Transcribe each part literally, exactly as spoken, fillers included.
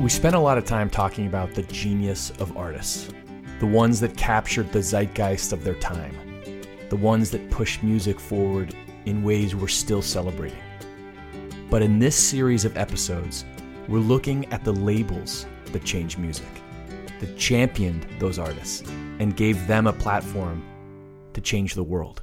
We spent a lot of time talking about the genius of artists, the ones that captured the zeitgeist of their time, the ones that pushed music forward in ways we're still celebrating. But in this series of episodes, we're looking at the labels that changed music, that championed those artists, and gave them a platform to change the world.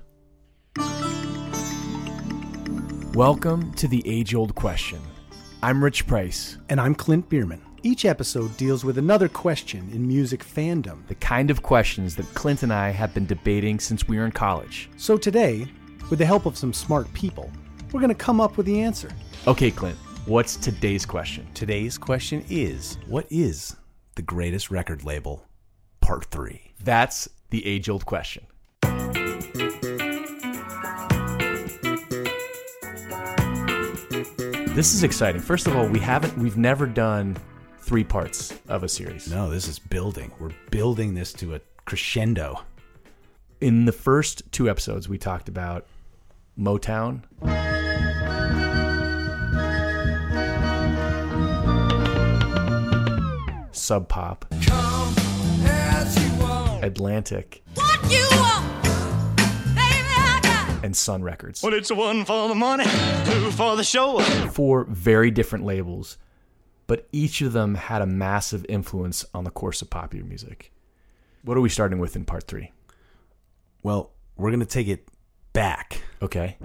Welcome to The Age-Old Question. I'm Rich Price. And I'm Clint Bierman. Each episode deals with another question in music fandom. The kind of questions that Clint and I have been debating since we were in college. So today, with the help of some smart people, we're going to come up with the answer. Okay, Clint, what's today's question? Today's question is, what is the greatest record label? Part three. That's the age-old question. This is exciting. First of all, we haven't, we've never done three parts of a series. No, this is building. We're building this to a crescendo. In the first two episodes, we talked about Motown, Sub Pop, Atlantic, what you want, baby, I got, and Sun Records. Well, it's one for the money, two for the show. Four very different labels, but each of them had a massive influence on the course of popular music. What are we starting with in part three? Well, we're going to take it back. Okay.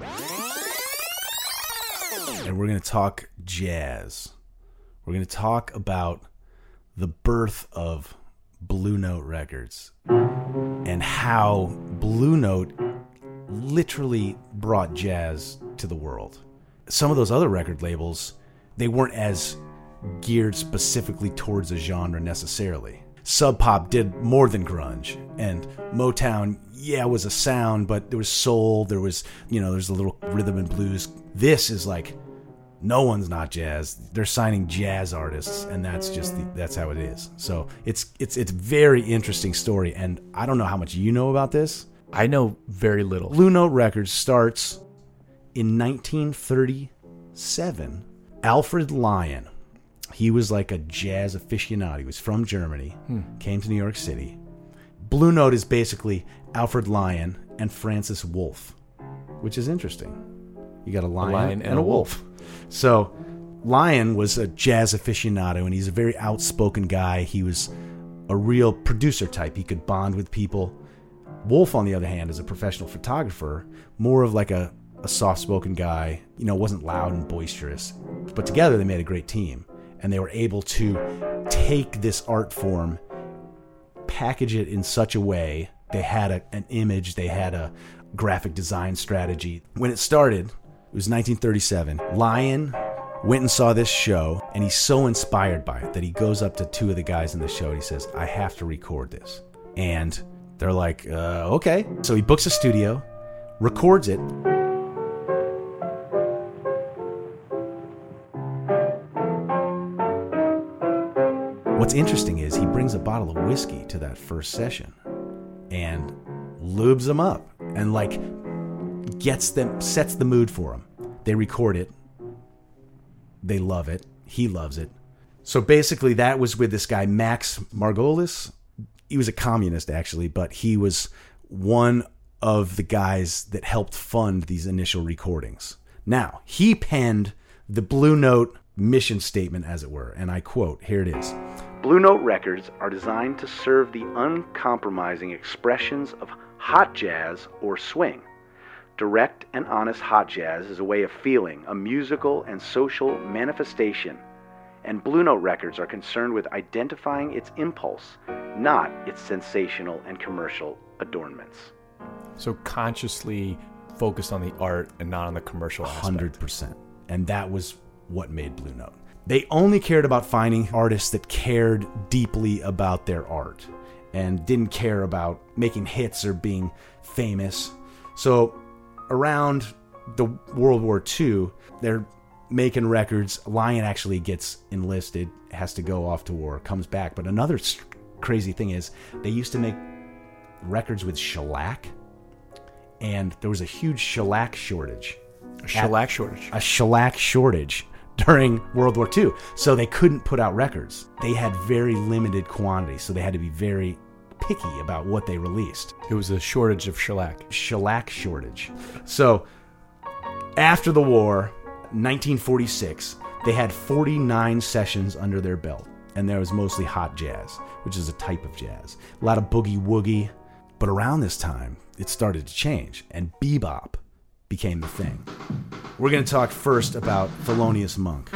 And we're going to talk jazz. We're going to talk about the birth of Blue Note Records and how Blue Note literally brought jazz to the world. Some of those other record labels, they weren't as geared specifically towards a genre necessarily. Sub Pop did more than grunge, and Motown, yeah, was a sound, but there was soul, there was, you know, there's a little rhythm and blues. This is like, no one's not jazz. They're signing jazz artists, and that's just the, that's how it is. So it's it's it's a very interesting story, and I don't know how much you know about this. I know very little. Blue Note Records starts in nineteen thirty-seven. Alfred Lion, he was like a jazz aficionado. He was from Germany, hmm. came to New York City. Blue Note is basically Alfred Lion and Francis Wolff, which is interesting. You got a lion, a lion and, and a wolf. wolf. So Lion was a jazz aficionado, and he's a very outspoken guy. He was a real producer type. He could bond with people. Wolff, on the other hand, is a professional photographer, more of like a, a soft-spoken guy, you know, wasn't loud and boisterous. But together they made a great team, and they were able to take this art form, package it in such a way. They had a, an image, they had a graphic design strategy. When it started, it was nineteen thirty-seven. Lion went and saw this show, and he's so inspired by it that he goes up to two of the guys in the show and he says, I have to record this. And they're like, uh, okay. So he books a studio, records it. What's interesting is he brings a bottle of whiskey to that first session and lubes them up and like gets them, sets the mood for them. They record it. They love it. He loves it. So basically that was with this guy, Max Margolis. He was a communist actually, but he was one of the guys that helped fund these initial recordings. Now, he penned the Blue Note mission statement, as it were, and I quote, here it is. Blue Note Records are designed to serve the uncompromising expressions of hot jazz or swing. Direct and honest hot jazz is a way of feeling, a musical and social manifestation, and Blue Note Records are concerned with identifying its impulse, not its sensational and commercial adornments. So consciously focused on the art and not on the commercial aspect. one hundred percent. And that was what made Blue Note. They only cared about finding artists that cared deeply about their art and didn't care about making hits or being famous. So around the World War Two, they're making records. Lion actually gets enlisted, has to go off to war, comes back. But another crazy thing is they used to make records with shellac, and there was a huge shellac shortage. A shellac shortage? A shellac shortage during World War Two. So they couldn't put out records. They had very limited quantity, so they had to be very picky about what they released. It was a shortage of shellac. Shellac shortage. So after the war, nineteen forty-six, they had forty-nine sessions under their belt, and there was mostly hot jazz, which is a type of jazz. A lot of boogie-woogie. But around this time, it started to change, and bebop became the thing. We're going to talk first about Thelonious Monk.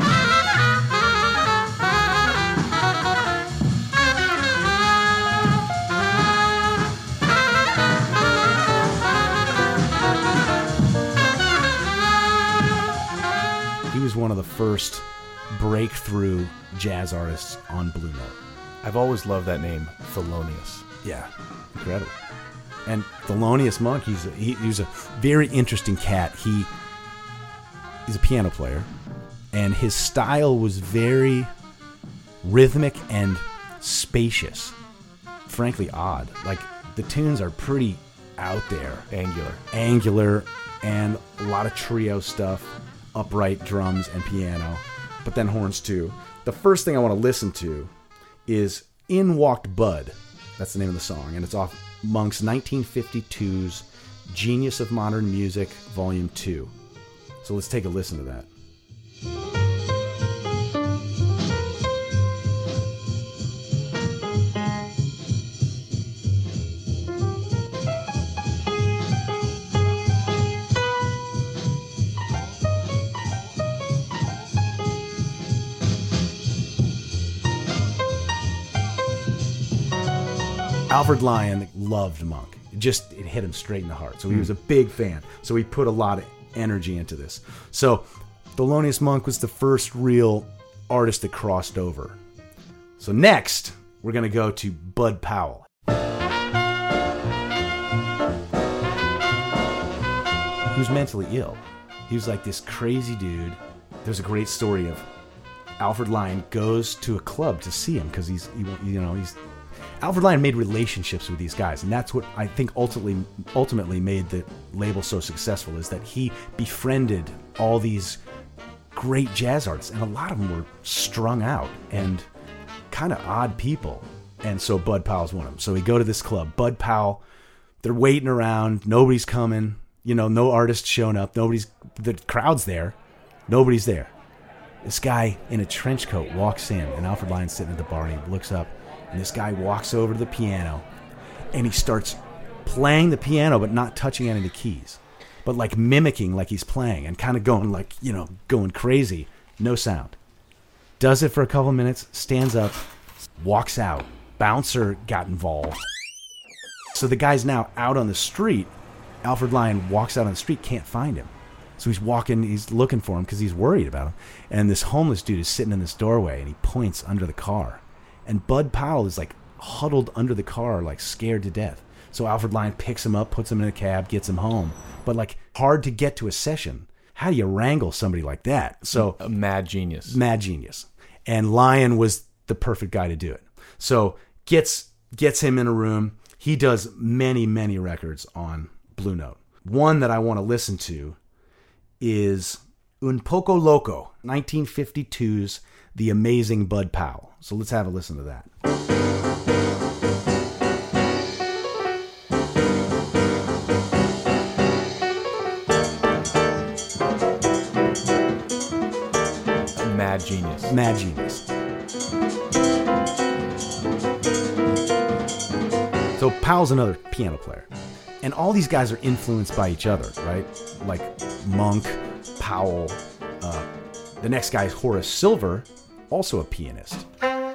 He was one of the first breakthrough jazz artists on Blue Note. I've always loved that name, Thelonious. Yeah, incredible. And Thelonious Monk, he's a, he, he's a very interesting cat. He he's a piano player, and his style was very rhythmic and spacious. Frankly, odd. Like, the tunes are pretty out there. Angular. Angular, and a lot of trio stuff, upright drums and piano, but then horns too. The first thing I want to listen to is In Walked Bud. That's the name of the song, and it's off Monk's nineteen fifty-two's Genius of Modern Music, Volume two. So let's take a listen to that. Alfred Lion loved Monk. It just it hit him straight in the heart. So he was a big fan. So he put a lot of energy into this. So Thelonious Monk was the first real artist that crossed over. So next, we're going to go to Bud Powell. He was mentally ill. He was like this crazy dude. There's a great story of Alfred Lion goes to a club to see him because he's, he, you know, he's Alfred Lion made relationships with these guys, and that's what I think ultimately ultimately made the label so successful, is that he befriended all these great jazz artists, and a lot of them were strung out and kind of odd people. And so Bud Powell's one of them. So we go to this club. Bud Powell, they're waiting around. Nobody's coming. You know, no artists showing up. Nobody's, the crowd's there. Nobody's there. This guy in a trench coat walks in, and Alfred Lion's sitting at the bar, and he looks up. And this guy walks over to the piano, and he starts playing the piano, but not touching any of the keys, but like mimicking like he's playing and kind of going like, you know, going crazy. No sound. Does it for a couple of minutes, stands up, walks out. Bouncer got involved. So the guy's now out on the street. Alfred Lion walks out on the street, can't find him. So he's walking, he's looking for him because he's worried about him. And this homeless dude is sitting in this doorway, and he points under the car. And Bud Powell is like huddled under the car, like scared to death. So Alfred Lion picks him up, puts him in a cab, gets him home. But like hard to get to a session. How do you wrangle somebody like that? So a mad genius. Mad genius. And Lion was the perfect guy to do it. So gets gets him in a room. He does many, many records on Blue Note. One that I want to listen to is Un Poco Loco, nineteen fifty-two's The Amazing Bud Powell. So let's have a listen to that. Mad genius. Mad genius. So Powell's another piano player. And all these guys are influenced by each other, right? Like Monk, Powell. Uh, the next guy is Horace Silver, also a pianist.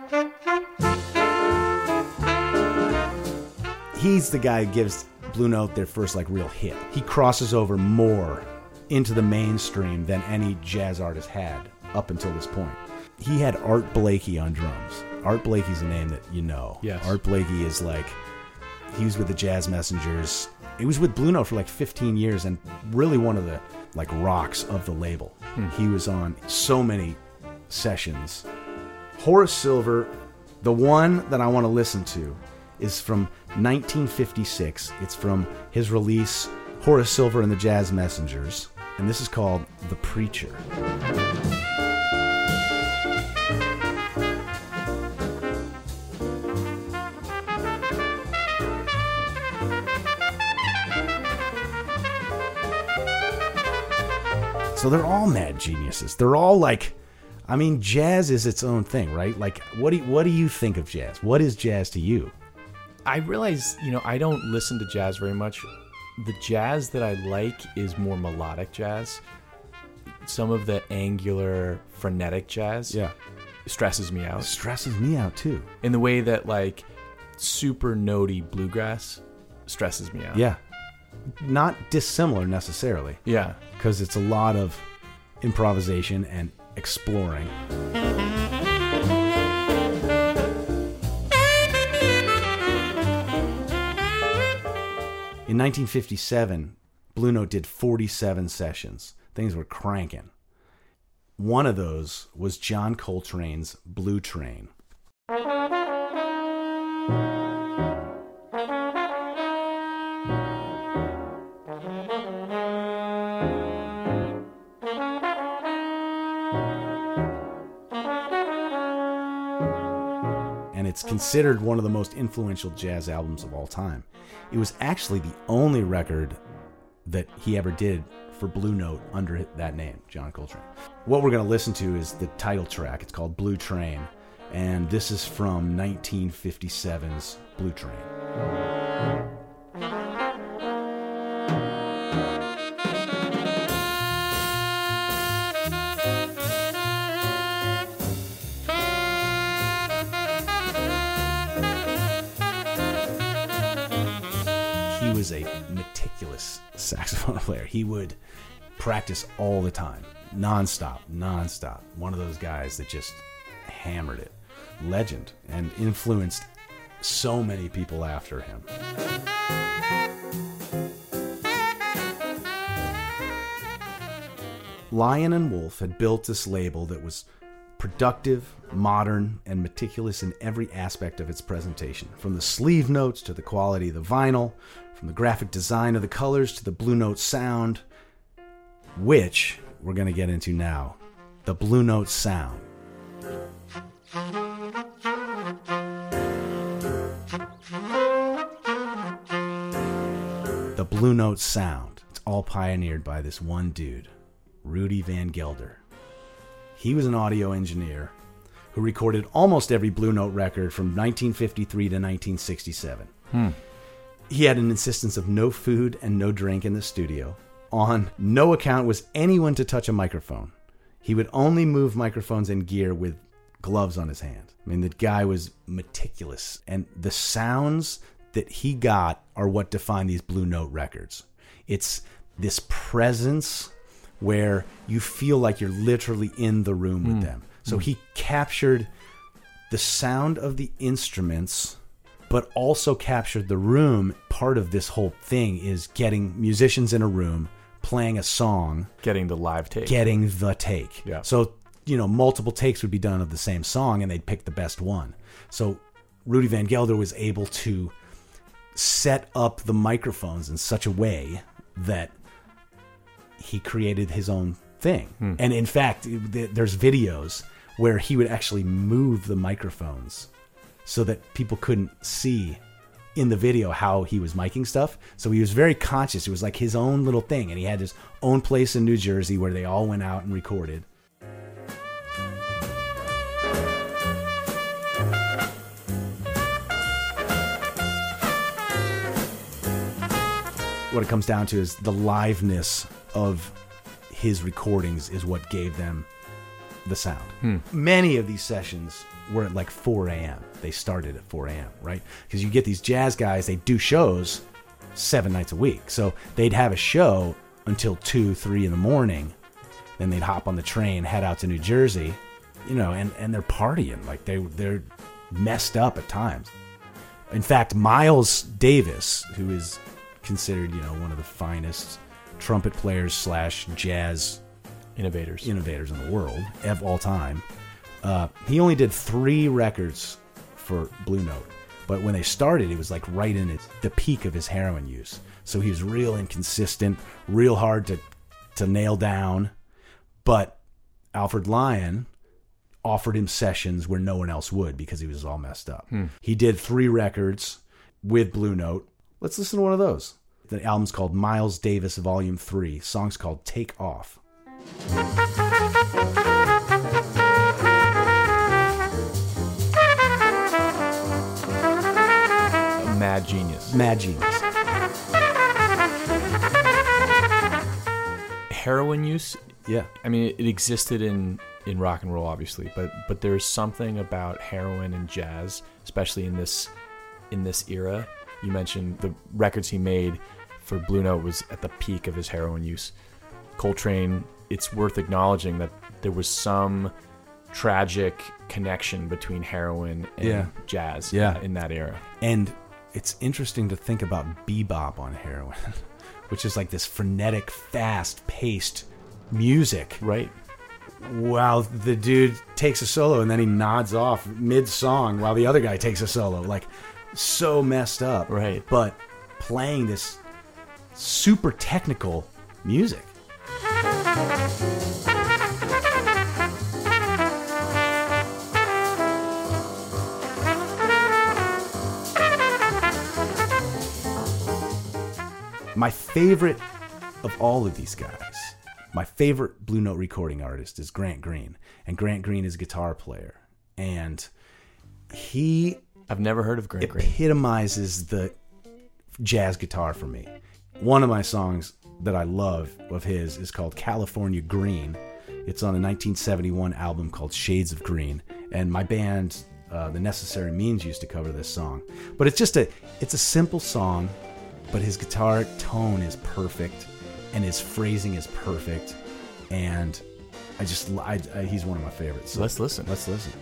He's the guy who gives Blue Note their first like real hit. He crosses over more into the mainstream than any jazz artist had up until this point. He had Art Blakey on drums. Art Blakey's a name that you know. Yes. Art Blakey is like, he was with the Jazz Messengers. He was with Blue Note for like fifteen years and really one of the like rocks of the label. Hmm. He was on so many sessions. Horace Silver, the one that I want to listen to is from nineteen fifty-six. It's from his release, Horace Silver and the Jazz Messengers, and this is called The Preacher. So they're all mad geniuses. They're all like, I mean, jazz is its own thing, right? Like, what do you, what do you think of jazz? What is jazz to you? I realize, you know, I don't listen to jazz very much. The jazz that I like is more melodic jazz. Some of the angular, frenetic jazz Yeah. stresses me out. It stresses me out too. In the way that, like, super notey bluegrass stresses me out. Yeah. Not dissimilar necessarily, Yeah. because it's a lot of improvisation and exploring. In nineteen fifty-seven, Blue Note did forty-seven sessions. Things were cranking. One of those was John Coltrane's Blue Train. And it's considered one of the most influential jazz albums of all time. It was actually the only record that he ever did for Blue Note under that name, John Coltrane. What we're going to listen to is the title track. It's called Blue Train, and this is from nineteen fifty-seven's Blue Train. He was a meticulous saxophone player. He would practice all the time, nonstop, nonstop. One of those guys that just hammered it. Legend, and influenced so many people after him. Lion and Wolf had built this label that was productive, modern, and meticulous in every aspect of its presentation. From the sleeve notes to the quality of the vinyl, from the graphic design of the colors to the Blue Note sound, which we're going to get into now. The Blue Note sound. The Blue Note sound. It's all pioneered by this one dude, Rudy Van Gelder. He was an audio engineer who recorded almost every Blue Note record from nineteen fifty-three to nineteen sixty-seven. Hmm. He had an insistence of no food and no drink in the studio. On no account was anyone to touch a microphone. He would only move microphones and gear with gloves on his hand. I mean, the guy was meticulous. And the sounds that he got are what define these Blue Note records. It's this presence where you feel like you're literally in the room with mm. them. So mm. he captured the sound of the instruments, but also captured the room. Part of this whole thing is getting musicians in a room, playing a song. Getting the live take. Getting the take. Yeah. So, you know, multiple takes would be done of the same song, and they'd pick the best one. So Rudy Van Gelder was able to set up the microphones in such a way that he created his own thing. Hmm. And in fact, there's videos where he would actually move the microphones so that people couldn't see in the video how he was miking stuff. So he was very conscious. It was like his own little thing. And he had his own place in New Jersey where they all went out and recorded. What it comes down to is the liveness of his recordings is what gave them the sound. Hmm. Many of these sessions were at like four a.m. They started at four a.m., right? Because you get these jazz guys, they do shows seven nights a week. So they'd have a show until two, three in the morning. Then they'd hop on the train, head out to New Jersey, you know, and, and they're partying. Like they, they're messed up at times. In fact, Miles Davis, who is considered, you know, one of the finest trumpet players slash jazz innovators innovators in the world of all time, uh, he only did three records for Blue Note. But when they started, it was like right in it, the peak of his heroin use. So he was real inconsistent, real hard to to nail down. But Alfred Lion offered him sessions where no one else would because he was all messed up. Hmm. He did three records with Blue Note. Let's listen to one of those. The album's called Miles Davis Volume three. Song's called Take Off. Mad genius. Mad genius. Heroin use, Yeah. I mean, it existed in, in rock and roll, obviously, but but there's something about heroin and jazz, especially in this in this era. You mentioned the records he made for Blue Note was at the peak of his heroin use. Coltrane, it's worth acknowledging that there was some tragic connection between heroin and Yeah. jazz Yeah. in that era. And it's interesting to think about bebop on heroin, which is like this frenetic, fast-paced music. Right. While the dude takes a solo and then he nods off mid-song while the other guy takes a solo. Like, so messed up. Right. But playing this super technical music. My favorite of all of these guys, my favorite Blue Note recording artist is Grant Green. And Grant Green is a guitar player. And he I've never heard of Grant Green. epitomizes the jazz guitar for me. One of my songs that I love of his is called California Green. It's on a nineteen seventy-one album called Shades of Green. And my band, uh, The Necessary Means, used to cover this song. But it's just a, it's a simple song, but his guitar tone is perfect and his phrasing is perfect. And I just, I, I, he's one of my favorites. So Let's listen. Let's listen.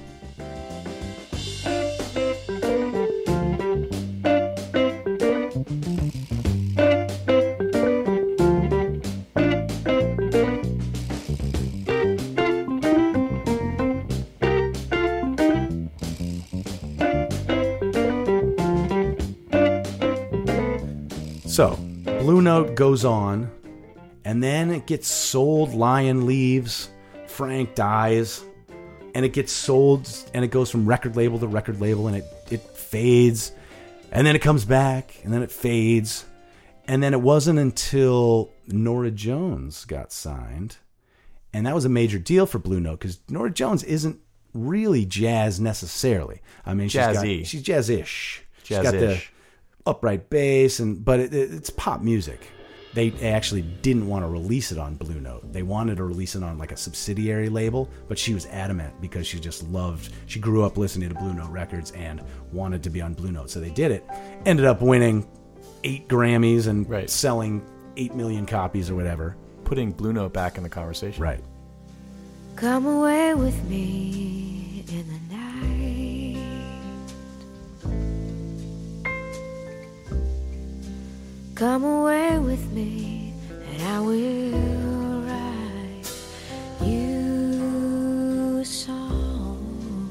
So, Blue Note goes on, and then it gets sold. Lion leaves, Frank dies, and it gets sold, and it goes from record label to record label, and it, it fades, and then it comes back, and then it fades, and then it wasn't until Norah Jones got signed, and that was a major deal for Blue Note, because Norah Jones isn't really jazz necessarily. I mean, she's Jazzy. got, she's jazz-ish. She's got the Jazz-ish. upright bass, and but it, it, it's pop music. They actually didn't want to release it on Blue Note. They wanted to release it on like a subsidiary label, but she was adamant because she just loved, she grew up listening to Blue Note records and wanted to be on Blue Note. So they did it. Ended up winning eight Grammys and Right. selling eight million copies or whatever. Putting Blue Note back in the conversation. Right. Come away with me in the night. Come away with me and I will write you a song.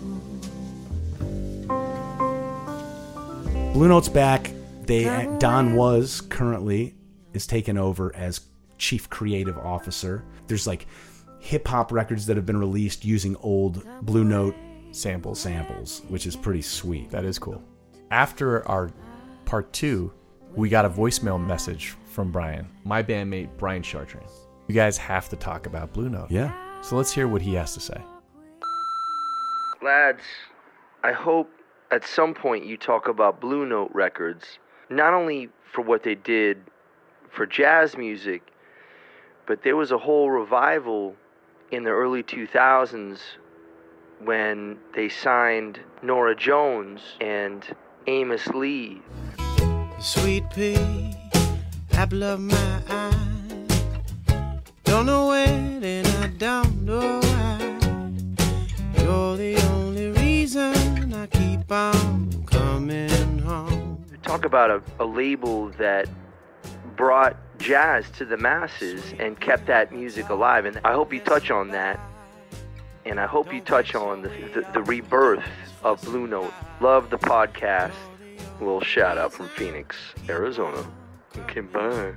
Blue Note's back. They Don Was currently is taken over as chief creative officer. There's like hip hop records that have been released using old Blue Note Samples. samples, which is pretty sweet. That is cool. After our part two, we got a voicemail message from Brian, my bandmate Brian Chartrand. You guys have to talk about Blue Note. Yeah. So let's hear what he has to say. Lads, I hope at some point you talk about Blue Note records, not only for what they did for jazz music, but there was a whole revival in the early two thousands when they signed Norah Jones and Amos Lee. Sweet pea, apple of my eye. Don't know when and I don't know why. You're the only reason I keep on coming home. Talk about a, a label that brought jazz to the masses and kept that music alive. And I hope you touch on that. And I hope you touch on the, the, the rebirth of Blue Note. Love the podcast. A little shout out from Phoenix, Arizona. Okay, bye.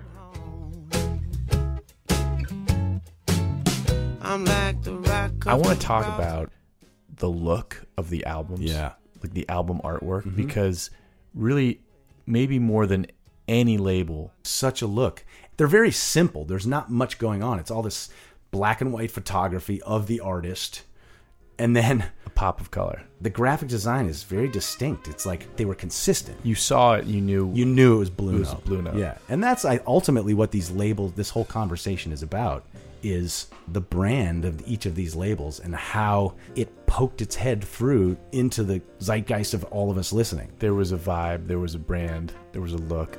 I'm like the rock I want to talk about the look of the albums. Yeah. Like the album artwork, because really, maybe more than any label. Such a look. They're very simple. There's not much going on. It's all this black and white photography of the artist, and then A pop of color. the graphic design is very distinct. It's like they were consistent. You saw it, you knew. You knew it was Blue It was Note. Blue Note. Yeah, and that's I, ultimately what these labels, this whole conversation is about, is the brand of each of these labels and how it poked its head through into the zeitgeist of all of us listening. There was a vibe, there was a brand, there was a look.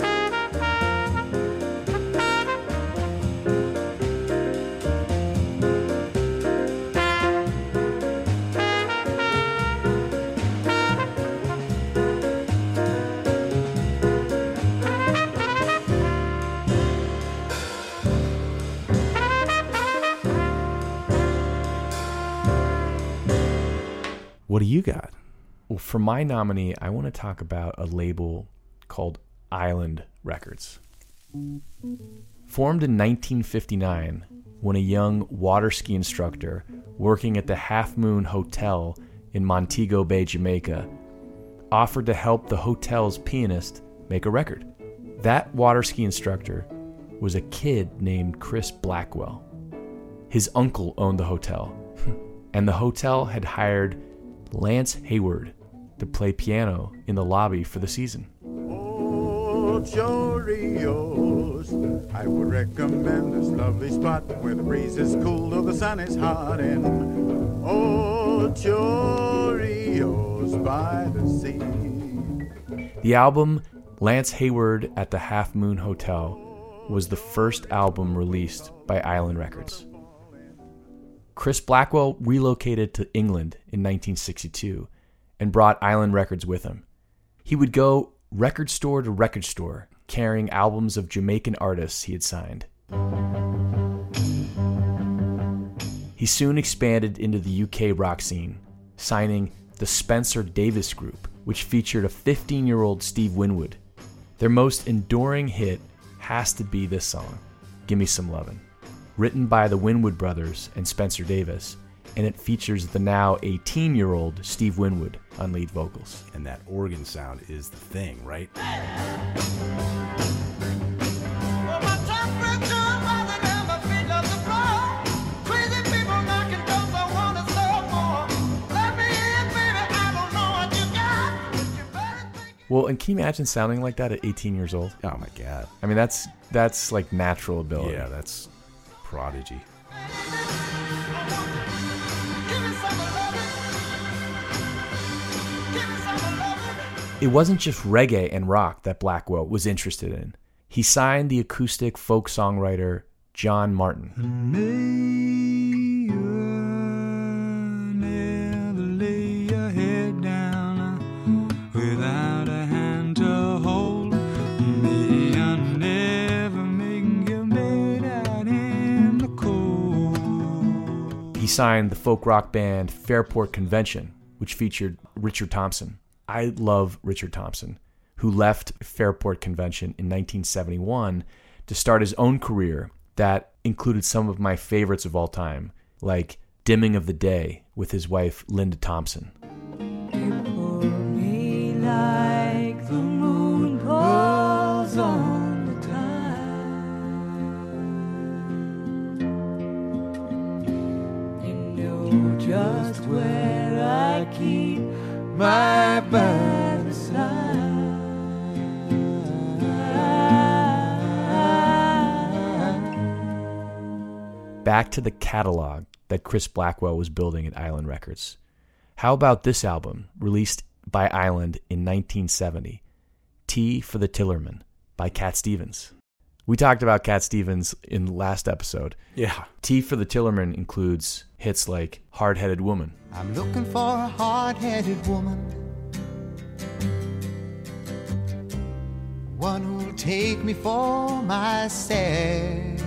What do you got? Well, for my nominee, I want to talk about a label called Island Records. Formed in nineteen fifty-nine, when a young water ski instructor working at the Half Moon Hotel in Montego Bay, Jamaica, offered to help the hotel's pianist make a record. That water ski instructor was a kid named Chris Blackwell. His uncle owned the hotel, and the hotel had hired Lance Hayward to play piano in the lobby for the season. Oh, Chorrillos, I would recommend this lovely spot where the breeze is cool though the sun is hot. And oh, Chorrillos by the sea. The album Lance Hayward at the Half Moon Hotel was the first album released by Island Records. Chris Blackwell relocated to England in nineteen sixty-two and brought Island Records with him. He would go record store to record store, carrying albums of Jamaican artists he had signed. He soon expanded into the U K rock scene, signing the Spencer Davis Group, which featured a fifteen-year-old Steve Winwood. Their most enduring hit has to be this song, Gimme Some Lovin', written by the Winwood brothers and Spencer Davis, and it features the now eighteen-year-old Steve Winwood on lead vocals. And that organ sound is the thing, right? Well, and can you imagine sounding like that at eighteen years old? Oh my God. I mean, that's that's like natural ability. Yeah, that's prodigy. It wasn't just reggae and rock that Blackwell was interested in. He signed the acoustic folk songwriter John Martin. May you never lay your head down without a hand to hold. May you never make your bed out in the cold. He signed the folk rock band Fairport Convention, which featured Richard Thompson. I love Richard Thompson, who left Fairport Convention in nineteen seventy-one to start his own career that included some of my favorites of all time, like Dimming of the Day with his wife Linda Thompson. Me like the moon calls on the time. You know just where I keep my bad side. Back to the catalog that Chris Blackwell was building at Island Records. How about this album, released by Island in nineteen seventy, Tea for the Tillerman by Cat Stevens. We talked about Cat Stevens in the last episode. Yeah. Tea for the Tillerman includes hits like Hard-Headed Woman. I'm looking for a hard-headed woman, one who'll take me for myself.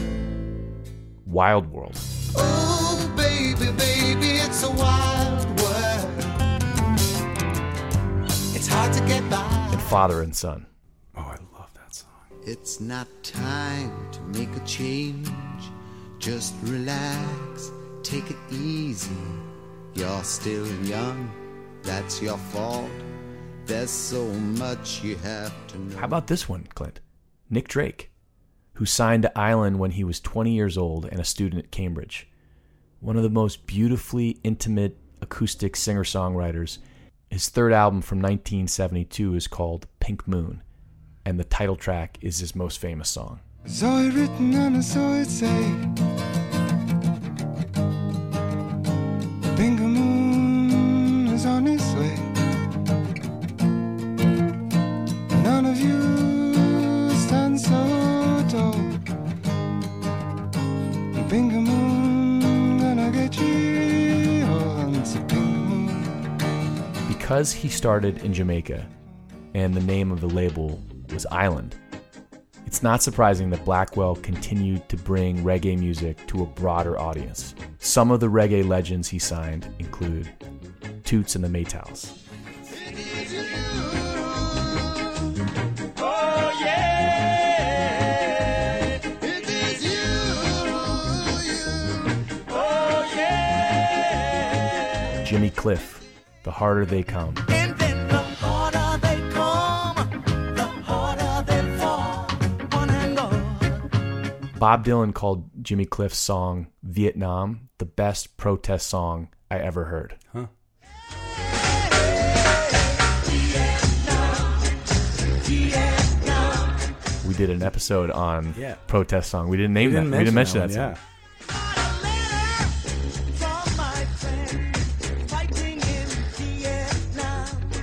Wild World. Oh, baby, baby, it's a wild world. It's hard to get by. And Father and Son. Oh, I love that song. It's not time to make a change. Just relax, take it easy. You're still young, that's your fault. There's so much you have to know. How about this one, Clint? Nick Drake, who signed to Island when he was twenty years old and a student at Cambridge. One of the most beautifully intimate acoustic singer-songwriters. His third album from nineteen seventy-two is called Pink Moon, and the title track is his most famous song. I saw it written and I saw it say, Pink moon is on its way. None of you stand so tall. Pink moon gonna get you on the pink moon. Because he started in Jamaica and the name of the label was Island, it's not surprising that Blackwell continued to bring reggae music to a broader audience. Some of the reggae legends he signed include Toots and the Maytals, Jimmy Cliff, The Harder They Come, And then the harder they come, the harder they fall. One and all. Bob Dylan called Jimmy Cliff's song Vietnam the best protest song I ever heard. Huh. We did an episode on Yeah. protest song. We didn't name We didn't that. We didn't mention mention that that song. From my friend fighting in Vietnam.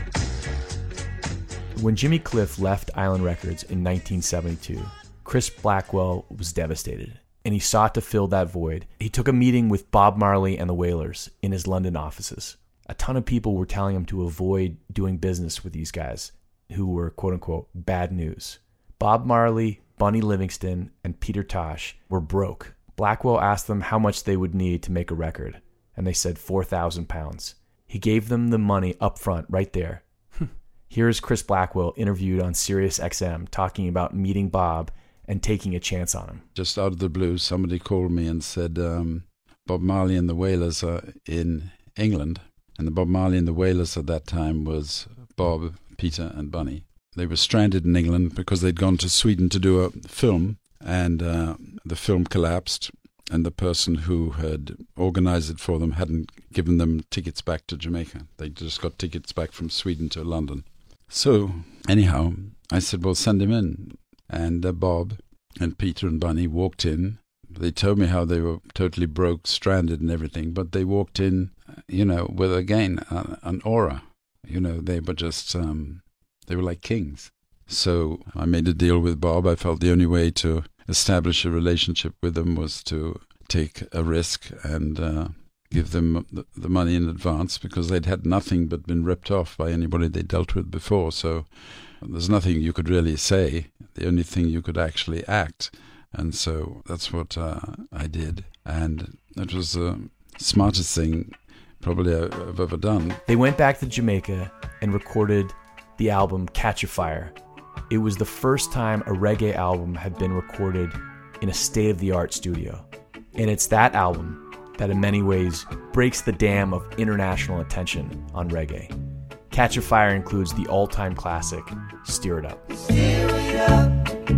When Jimmy Cliff left Island Records in nineteen seventy-two, Chris Blackwell was devastated, and he sought to fill that void. He took a meeting with Bob Marley and the Wailers in his London offices. A ton of people were telling him to avoid doing business with these guys, who were quote-unquote bad news. Bob Marley, Bunny Livingston, and Peter Tosh were broke. Blackwell asked them how much they would need to make a record, and they said four thousand pounds. He gave them the money up front right there. Here's Chris Blackwell interviewed on Sirius X M talking about meeting Bob and taking a chance on him. Just out of the blue, somebody called me and said, um, Bob Marley and the Wailers are in England. And the Bob Marley and the Wailers at that time was Bob, Peter, and Bunny. They were stranded in England because they'd gone to Sweden to do a film, and uh, the film collapsed, and the person who had organized it for them hadn't given them tickets back to Jamaica. They just got tickets back from Sweden to London. So, anyhow, I said, well, send him in. And uh, Bob and Peter and Bunny walked in. They told me how they were totally broke, stranded and everything, but they walked in, you know, with, again, uh, an aura. You know, they were just, um, they were like kings. So I made a deal with Bob. I felt the only way to establish a relationship with them was to take a risk and uh, give them the, the money in advance, because they'd had nothing but been ripped off by anybody they dealt with before. So there's nothing you could really say. The only thing you could actually act. And so that's what uh, I did. And it was the smartest thing probably I've ever done. They went back to Jamaica and recorded the album Catch a Fire. It was the first time a reggae album had been recorded in a state-of-the-art studio. And it's that album that in many ways breaks the dam of international attention on reggae. Catch a Fire includes the all-time classic, Steer It Up. Steer it up,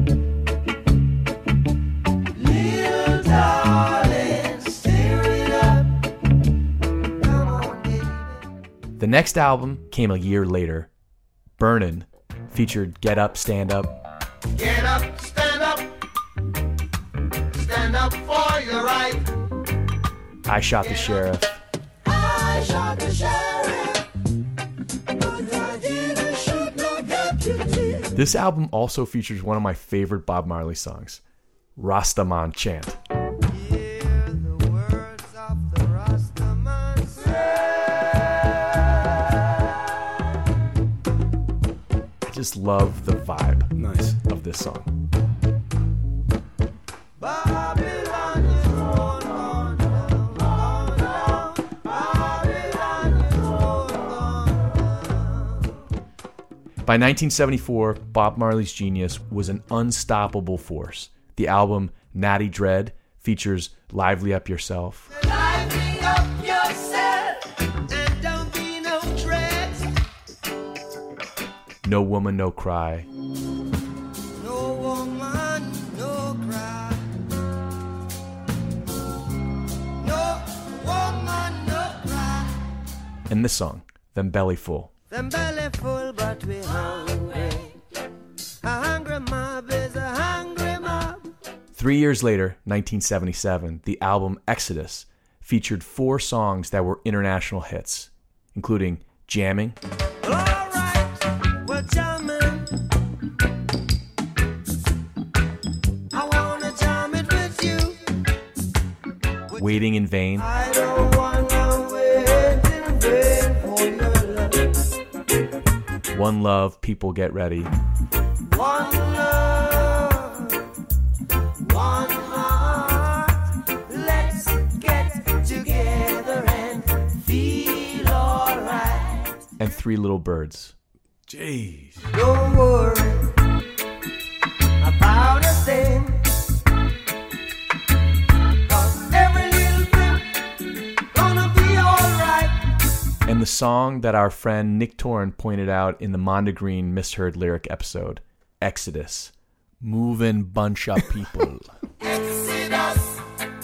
little darling, steer it up. Come on, baby. The next album came a year later. Burnin' featured Get Up, Stand Up. Get up, stand up, stand up for your right. I Shot the Sheriff. I shot the sheriff, but I didn't shoot no deputy. This album also features one of my favorite Bob Marley songs, Rastaman Chant. Hear the words of the Rastaman I just love the vibe Nice. of this song. Babylon is rolled on down, on down. Babylon is rolled on down. By nineteen seventy-four, Bob Marley's genius was an unstoppable force. The album Natty Dread features Lively Up Yourself, Lively up yourself, and don't be no dread. No Woman, No Cry, No woman, no cry. and this song, Them Belly Full. Them belly full, but we hungry. A hungry mob is a hungry mob. Three years later, nineteen seventy-seven, the album Exodus featured four songs that were international hits, including Jamming, Well, all right, we're jamming. I wanna jam it with you. Waiting in Vain, I don't wanna wait in vain for your love. One Love, People Get Ready, One love, one heart. Let's get together and feel alright. and Three Little Birds. Jeez. Don't worry about a thing. 'Cause every little thing gonna be alright. And the song that our friend Nick Torn pointed out in the Mondegreen Misheard Lyric episode, Exodus. Moving bunch of people. Exodus.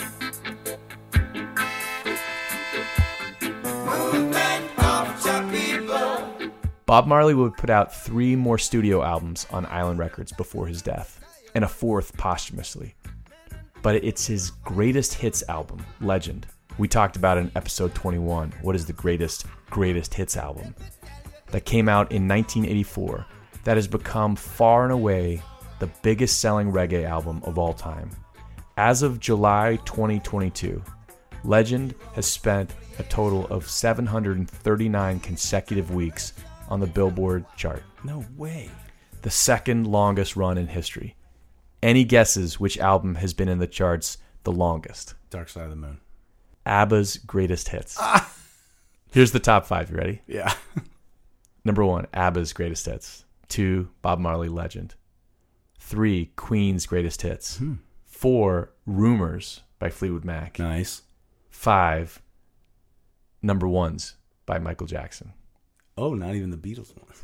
Movement of your people. Bob Marley would put out three more studio albums on Island Records before his death, and a fourth posthumously. But it's his greatest hits album, Legend. We talked about in episode twenty-one, what is the greatest, greatest hits album? That came out in nineteen eighty-four, that has become far and away the biggest selling reggae album of all time. As of July twenty twenty-two, Legend has spent a total of seven hundred thirty-nine consecutive weeks on the Billboard chart. No way. The second longest run in history. Any guesses which album has been in the charts the longest? Dark Side of the Moon. ABBA's Greatest Hits. Ah. Here's the top five. You ready? Yeah. Number one, ABBA's Greatest Hits. Two, Bob Marley Legend. Three, Queen's Greatest Hits. Hmm. Four, Rumors by Fleetwood Mac. Nice. Five, Number Ones by Michael Jackson. Oh, not even the Beatles one.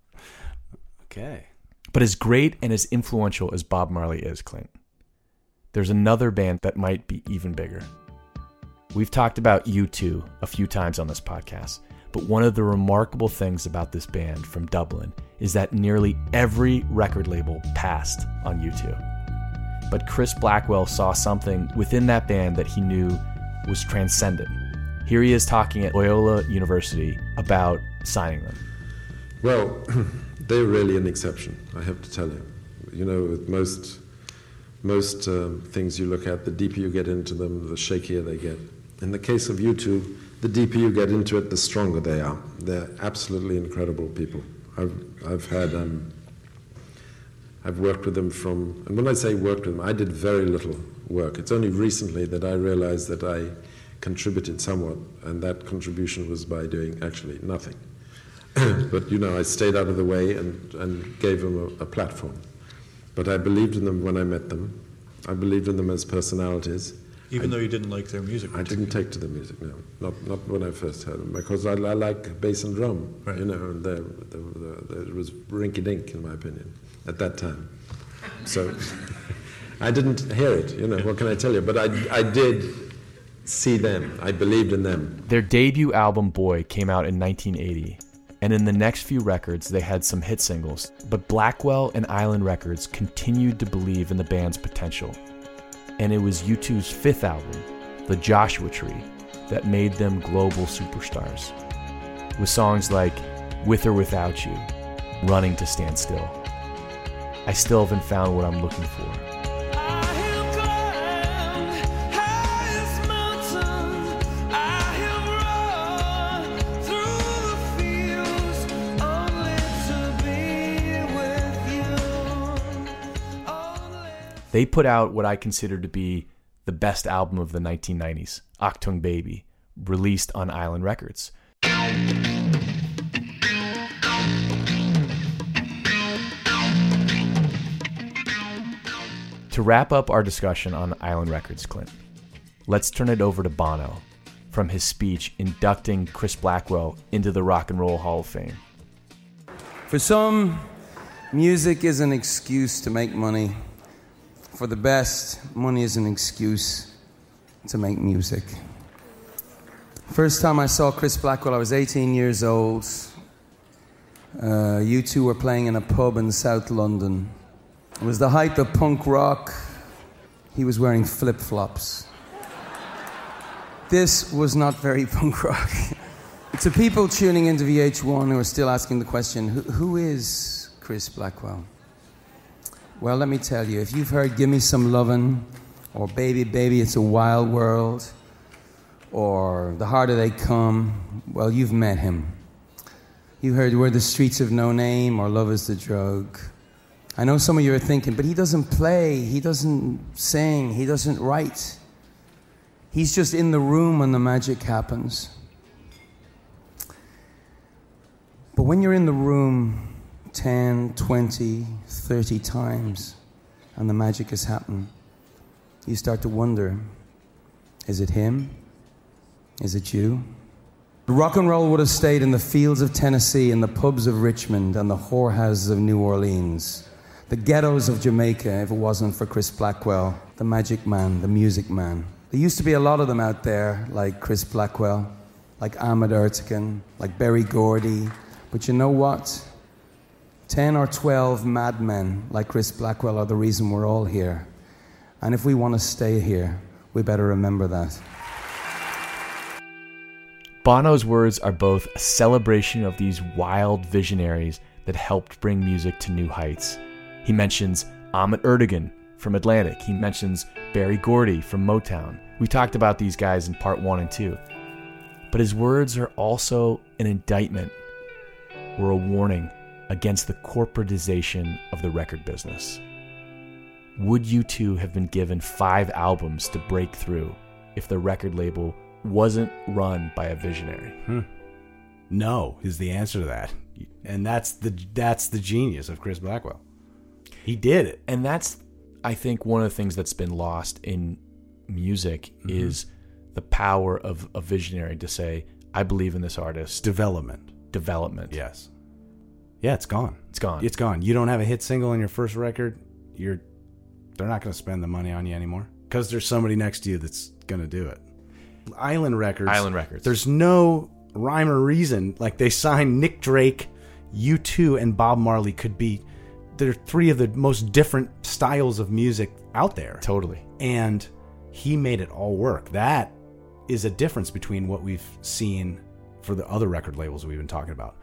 Okay. But as great and as influential as Bob Marley is, Clint, there's another band that might be even bigger. We've talked about U two a few times on this podcast, but one of the remarkable things about this band from Dublin is that nearly every record label passed on U two. But Chris Blackwell saw something within that band that he knew was transcendent. Here he is talking at Loyola University about signing them. Well, they're really an exception, I have to tell you. You know, with most most um, things you look at, the deeper you get into them, the shakier they get. In the case of U two, the deeper you get into it, the stronger they are. They're absolutely incredible people. I've I've had um, I've worked with them from, and when I say worked with them, I did very little work. It's only recently that I realized that I contributed somewhat, and that contribution was by doing actually nothing. But, you know, I stayed out of the way and, and gave them a, a platform. But I believed in them when I met them. I believed in them as personalities. Even I, though you didn't like their music? I didn't take to the music, no. Not not when I first heard them, because I, I like bass and drum, right. You know, and they're, they're, they're, it was rinky-dink, in my opinion, at that time. So I didn't hear it, you know, what can I tell you? But I, I did see them. I believed in them. Their debut album, Boy, came out in nineteen eighty. And in the next few records, they had some hit singles. But Blackwell and Island Records continued to believe in the band's potential. And it was U two's fifth album, The Joshua Tree, that made them global superstars. With songs like With or Without You, Running to Stand Still. I still haven't found what I'm looking for. They put out what I consider to be the best album of the nineteen nineties, Achtung Baby, released on Island Records. To wrap up our discussion on Island Records, Clint, let's turn it over to Bono from his speech inducting Chris Blackwell into the Rock and Roll Hall of Fame. For some, music is an excuse to make money. For the best, money is an excuse to make music. First time I saw Chris Blackwell, I was eighteen years old. Uh, U two were playing in a pub in South London. It was the height of punk rock. He was wearing flip-flops. This was not very punk rock. To people tuning into V H one who are still asking the question, who, who is Chris Blackwell? Well, let me tell you, if you've heard Gimme Some Lovin', or Baby, Baby, It's a Wild World, or The Harder They Come, well, you've met him. You heard We're the Streets of No Name, or Love is the Drug. I know some of you are thinking, but he doesn't play, he doesn't sing, he doesn't write. He's just in the room when the magic happens. But when you're in the room ten, twenty, thirty times and the magic has happened, you start to wonder, is it him? Is it you? Rock and roll would have stayed in the fields of Tennessee, in the pubs of Richmond, and the whorehouses of New Orleans, the ghettos of Jamaica, if it wasn't for Chris Blackwell, the magic man, the music man. There used to be a lot of them out there, like Chris Blackwell, like Ahmet Ertegun, like Berry Gordy. But you know what? Ten or twelve madmen like Chris Blackwell are the reason we're all here. And if we want to stay here, we better remember that. Bono's words are both a celebration of these wild visionaries that helped bring music to new heights. He mentions Ahmet Ertegun from Atlantic. He mentions Berry Gordy from Motown. We talked about these guys in part one and two. But his words are also an indictment or a warning against the corporatization of the record business. Would U two have been given five albums to break through if the record label wasn't run by a visionary? Hmm. No is the answer to that. And that's the that's the genius of Chris Blackwell. He did it. And that's, I think, one of the things that's been lost in music mm-hmm. is the power of a visionary to say, I believe in this artist. Development. Development. Yes. Yeah, it's gone. It's gone. It's gone. You don't have a hit single on your first record, you're they're not going to spend the money on you anymore because there's somebody next to you that's going to do it. Island Records. Island Records. There's no rhyme or reason. Like, they signed Nick Drake, U two, and Bob Marley could be... They're three of the most different styles of music out there. Totally. And he made it all work. That is a difference between what we've seen for the other record labels we've been talking about.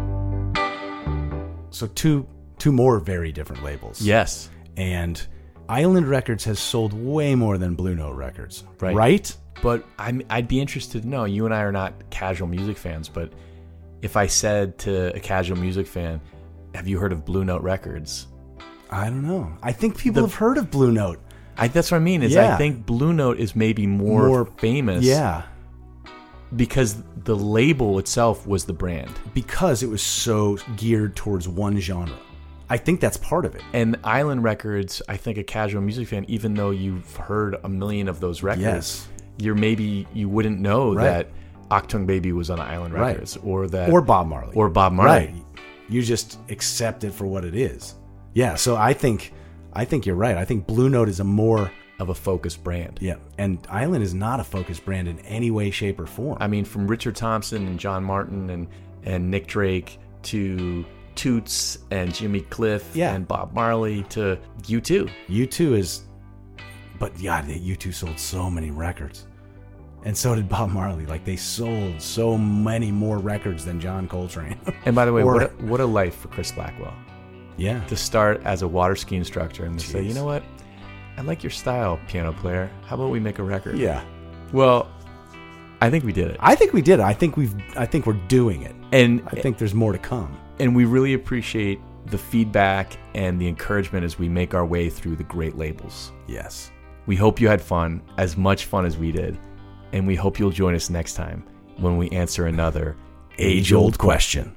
So two two more very different labels. Yes. And Island Records has sold way more than Blue Note Records. Right. Right? But I'm, I'd be interested to know, you and I are not casual music fans, but if I said to a casual music fan, have you heard of Blue Note Records? I don't know. I think people The- have heard of Blue Note. I, that's what I mean, is Yeah. I think Blue Note is maybe more, More- famous. Yeah. Because the label itself was the brand. Because it was so geared towards one genre. I think that's part of it. And Island Records, I think a casual music fan, even though you've heard a million of those records, Yes. you're maybe you wouldn't know Right. that Octung Baby was on Island Right. Records, or that Or Bob Marley. or Bob Marley. Right. You just accept it for what it is. Yeah, so I think I think you're right. I think Blue Note is a more of a focused brand. Yeah, and Island is not a focused brand in any way, shape, or form. I mean, from Richard Thompson and John Martin and, and Nick Drake to Toots and Jimmy Cliff Yeah. and Bob Marley to U two. U two is, but yeah, U two sold so many records. And so did Bob Marley. Like, they sold so many more records than John Coltrane. And by the way, Or- what a, what a life for Chris Blackwell. Yeah. To start as a water ski instructor and to say, Jeez. you know what? I like your style, piano player. How about we make a record? Yeah. Well, I think we did it. I think we did it. I think we've. I think we're doing it. And I think there's more to come. And we really appreciate the feedback and the encouragement as we make our way through the great labels. Yes. We hope you had fun, as much fun as we did. And we hope you'll join us next time when we answer another age-old question.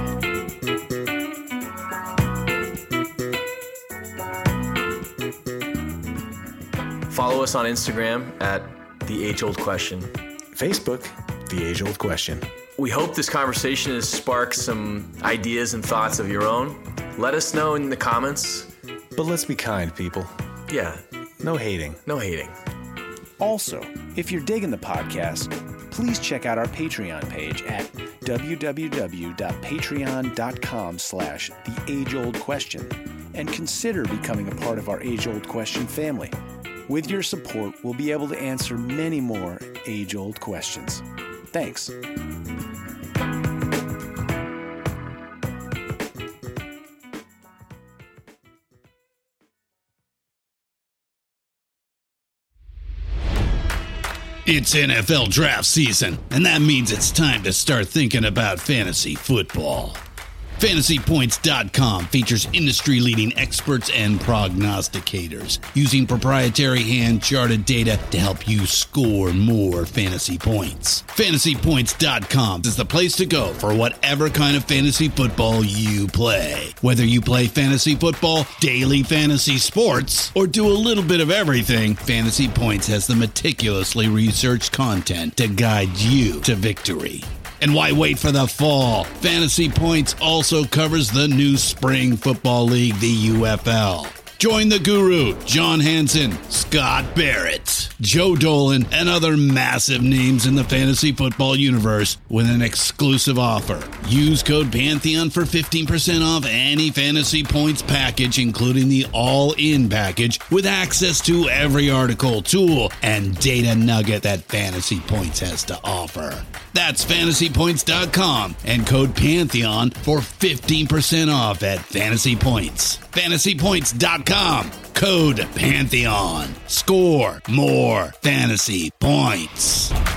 Follow us on Instagram at The Age Old Question. Facebook, The Age Old Question. We hope this conversation has sparked some ideas and thoughts of your own. Let us know in the comments. But let's be kind, people. Yeah, No hating. no hating. Also, if you're digging the podcast, please check out our Patreon page at www.patreon.com slash the age-old question and consider becoming a part of our Age-Old Question family. With your support, we'll be able to answer many more age-old questions. Thanks. It's N F L draft season, and that means it's time to start thinking about fantasy football. Fantasy Points dot com features industry-leading experts and prognosticators using proprietary hand-charted data to help you score more fantasy points. Fantasy Points dot com is the place to go for whatever kind of fantasy football you play. Whether you play fantasy football, daily fantasy sports, or do a little bit of everything, Fantasy Points has the meticulously researched content to guide you to victory. And why wait for the fall? Fantasy Points also covers the new spring football league, the U F L. Join the guru, John Hansen, Scott Barrett, Joe Dolan, and other massive names in the fantasy football universe with an exclusive offer. Use code Pantheon for fifteen percent off any Fantasy Points package, including the all-in package, with access to every article, tool, and data nugget that Fantasy Points has to offer. That's Fantasy Points dot com and code Pantheon for fifteen percent off at Fantasy Points. Fantasy Points dot com, code Pantheon. Score more fantasy points.